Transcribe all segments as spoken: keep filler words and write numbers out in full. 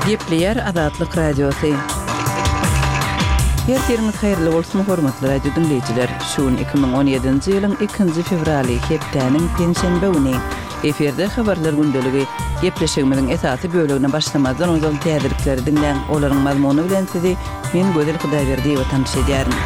Gepleyer Azatlyk Radiosu. Yerleriniz hayırlı bolsun hormatly radio dinleyijiler. Şuun iki bin on ýedinji ýylyň ikinji fevraly hepdeniň penşenbe güni eferde habarlar gündöligi gepleşigimiziň esasy bölegine başlamazdan ozal täzirlikleri dinleň. Olaryň mazmuny bilen sizi men Gözel Hudaýberdi tanış edýärim.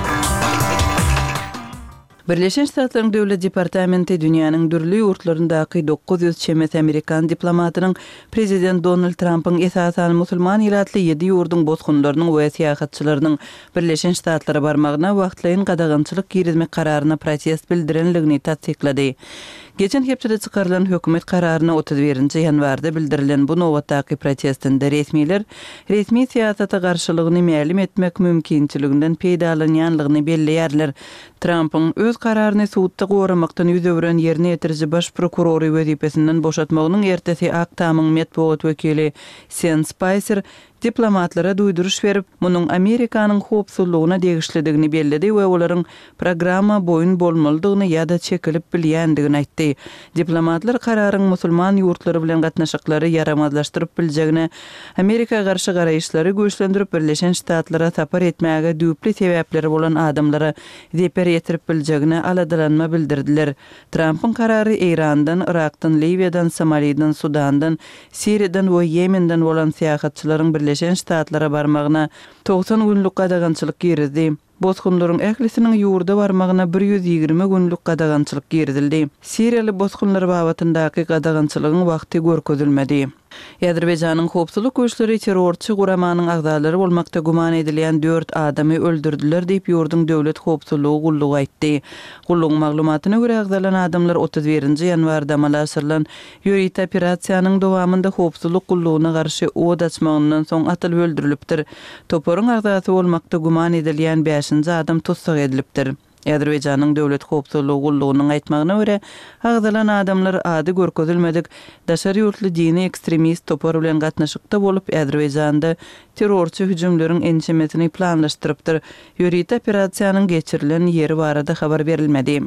Birleşen Ştatlaryň Döwlet Departamenti dünýäniň dürli ýurtlaryndaky dokuz ýüz çemet Amerikan diplomatynyň prezident Donald Trumpyň esasan musulman ýylatly ýedi ýurdun bozgunlarynyň we syýahatçylarynyň Birleşen Ştatlara barmagyna wagtlaýyn gadagançylyk girizmek kararyna protest bildirenligini tasdiklady. Geçen hepçede çıkarılan hökümet kararına otuz birinji ýanwarda bildirilen bu nowatdaky protestinde resmiler resmi siyasata garşylygyny ma'lum etmek mümkinçiliginden peýdalanýanlygyny belleýärler. Trumpyň öz kararyny suwtda goramakdan ýüzebren ýerine ýetirji baş prokurory wezipesinden boşatmagynyň ertesi aktamyň medpuat wekili Sean Spicer diplomatlara duýduruş berip, munyň Amerikanyň howpsuzlygyna degişlidigini belledi we olaryň programma boýun bolmalydygyny ýa-da çekilip bilýändigini aýtdy. Diplomatlar kararyň musulman ýurtlary bilen gatnaşyklary yaramazlaşdyryp biljegine, Amerika garşy garaýşlary güýçlendirip Birleşen Ştatlara tapar etmäge düýpli sebäpleri bolan adamlara zeper ýetirip biljegine aladalanma bildirdiler. Trumpyň karary Irandan, Irakdan, Libiýadan, Somaliýadan, Sudandan, Siriýadan we Ýemenden bolan syýahatçylaryň Birleşen Ştatlara barmagyna doksan günlük gadagançylyk girizdi. Bozgunlaryň ählisiniň ýurda barmagyna bir ýüz ýigirme günlük gadagançylyk girizildi. Siriýaly bozgunlar babatyndaky gadagançylygyň wagty görkezilmedi. Azerbaýjanyň howpsuzlyk güýçleri terrorçy guramanyň agdalary bolmakda guman edilýän dört adamy öldürdiler diýip ýurdun döwlet howpsuzlygy gullugy aýtdy. Gullugyň maglumatyna görä agdalan adamlar otuz birinji ýanwarda amala asyrylan ýörit operasiýanyň dowamında howpsuzlyk gullugyna garşy od açmagyndan soň atylyp öldürilipdir. Toporyň agdasy bolmakda guman edilýän beşinji adam tutsak edilipdir. Azerbaýjanyň döwlet howpsuzlygy gullugynyň aýtmagyna görä, agdalan adamlar ady görkezilmedik daşary ýurtly dini ekstremist topor bilen gatnaşykda bolup Azerbaýjanda terrorçy hüjümleriň ençemesini planlaşdyrypdyr. Ýörit operasiýanyň geçirilen ýeri barada habar berilmedi.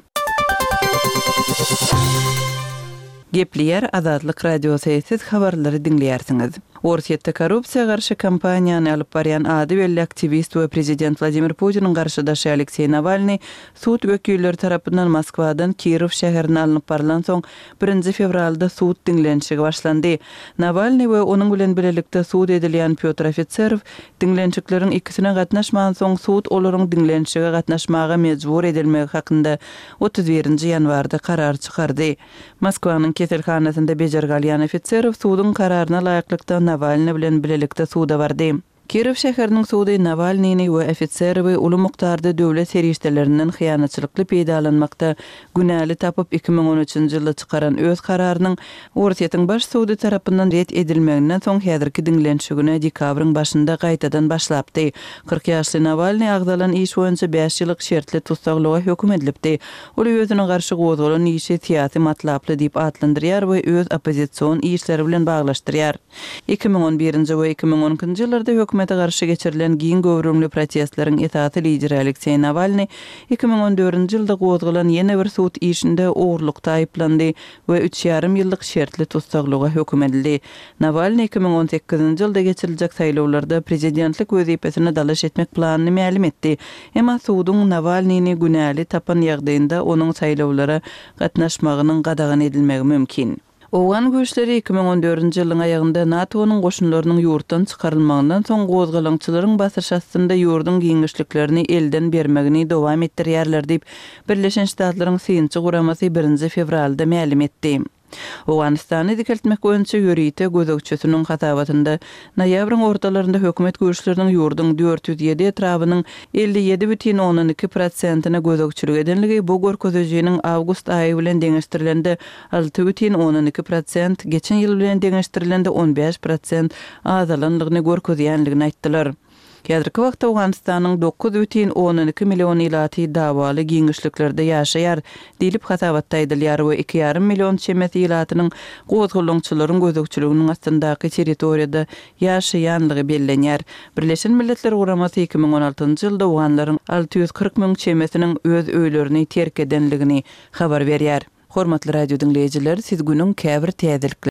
Gepleyer Azatlyk Radiosu siz habarlary dinleýärsiňiz. Orsiýetde korrupsiýa garşy kampaniýany alyp barýan ady belli aktivist we prezident Vladimir Putiniň garşydaşy Aleksey Navalny suwt wekilleri tarapyndan Moskwadan Kiýew şäherine alınıp barılan soň birinji fevralda suwt dinlenşigi başlandy. Navalny we onuň bilen birlikde suwt edilýän Pyotr Ofitserow dinlençikleriň ikisine gatnaşmagan soň suwt olaryň dinlenşige gatnaşmaga mejbur edilmegi hakynda otuz birinji ýanwarda karar çykardy. Moskwanyň keselhanasynda bejergalýan Ofitserow suwdyň kararyna laýyklykda Navalny bilen birlikde suwda bardy. Kiýew şäheriniň suwdy Navalnyny we Ofitserowy uly mukdarda döwlet serişdelerinden hyýanatçylykly peýdalanmakda günäli tapyp iki bin on üçinji ýylda çykaran öz kararynyň Orsiýetiň baş suwdy tarapyndan ret edilmeginden soň häzirki dinlenşigine dekabryň başynda gaýtadan başlapdy. kırk ýaşly Navalny agdalan iş boýunça beş ýyllyk şertli tutsaklyga höküm edilipdi. Ol özüne garşy gozgalan işi siýasy matlaply diýip adlandyrýar we öz opozisiýon işleri bilen baglaşdyrýar. iki bin on birinji we iki bin on ikinji ýyllarda hökümete garşy geçirilen giň göwrümli protestleriň esasy lideri Aleksey Navalny iki bin on dördünji ýylda gozgalan ýene bir suwt işinde ogurlukda aýplandy we üç ýarym ýyllyk şertli tutsaklyga höküm edildi. Navalny iki bin on sekizinji ýylda geçiriljek saýlawlarda prezidentlik wezipesine dalaş etmek planyny ma'lum etdi. Emma suwdyň Navalnyny günäli tapan ýagdaýynda onuň saýlawlara gatnaşmagynyň gadagan edilmegi mümkin. Owan güýçleri iki bin on dördünji ýylyň aýagynda NATO'nyň goşunlarynyň ýurtdan çykarylmagynyň soň gozgalançylaryň basyş astynda ýurdun giňişliklerini elden bermegini dowam etdirýärler diýip Birleşen Ştatlaryň synçy guramasy birinji fevralda ma'lum etdi. Owganistany dikeltmek boýunça ýörite gözegçisiniň hatabatynda noýabryň ortalarynda hökümet güýçleriniň ýurdun dört ýüz ýedi etrabynyň elli ýedi бүтүn onuň iki prosentina gözegçilik edenligi bu görkezejiniň awgust aýy bilen deňeşdirilende alty бүтүn onuň iki prosent, geçen ýyl bilen deňeşdirilende on beş prosent azalanlygyny görkezýänligini aýtdylar. Häzirki wagtda Owganistanyň dokuz бүтүn onuň iki million ýylaty dawaly giňişliklerde ýaşaýar diýilip hasabatda edilýär we iki ýarym million çemet ýylatynyň gozgulançylaryň gözegçiliginiň astyndaky territoriýada ýaşaýanlygy bellenýär. Birleşen Milletler Guramasy iki bin on altynjy ýylda Owganlaryň alty ýüz kırk müň çemetiniň öz öýlerini terk edenligini habar berýär. Hormatly radio dinleyijiler, siz günüň käbir täzelikleri